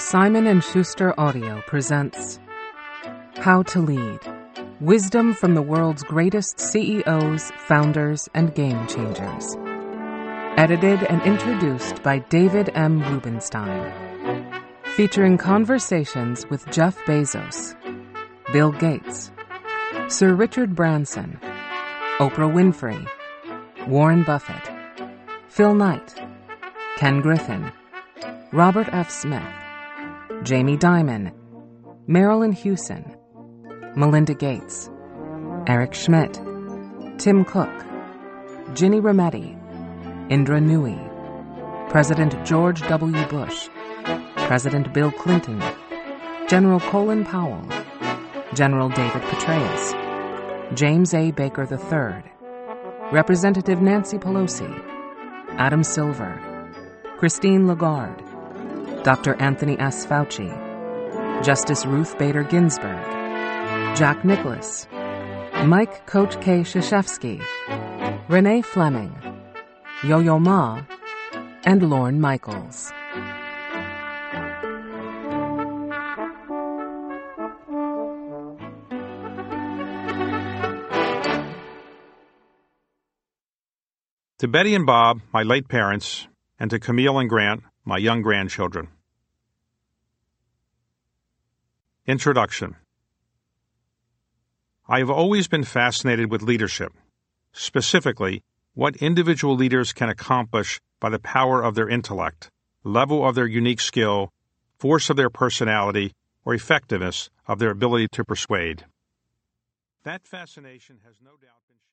Simon & Schuster Audio presents How to Lead. Wisdom from the world's greatest CEOs, founders, and game changers. Edited and introduced by David M. Rubenstein. Featuring conversations with Jeff Bezos, Bill Gates, Sir Richard Branson, Oprah Winfrey, Warren Buffett, Phil Knight, Ken Griffin, Robert F. Smith, Jamie Dimon, Marilyn Hewson, Melinda Gates, Eric Schmidt, Tim Cook, Ginny Rometty, Indra Nooyi, President George W. Bush, President Bill Clinton, General Colin Powell, General David Petraeus, James A. Baker III, Representative Nancy Pelosi, Adam Silver, Christine Lagarde, Dr. Anthony S. Fauci, Justice Ruth Bader Ginsburg, Jack Nicklaus, Mike Coach K. Krzyzewski, Renee Fleming, Yo-Yo Ma, and Lorne Michaels. To Betty and Bob, my late parents, and to Camille and Grant, my young grandchildren. Introduction. I have always been fascinated with leadership, specifically what individual leaders can accomplish by the power of their intellect, level of their unique skill, force of their personality, or effectiveness of their ability to persuade. That fascination has no doubt been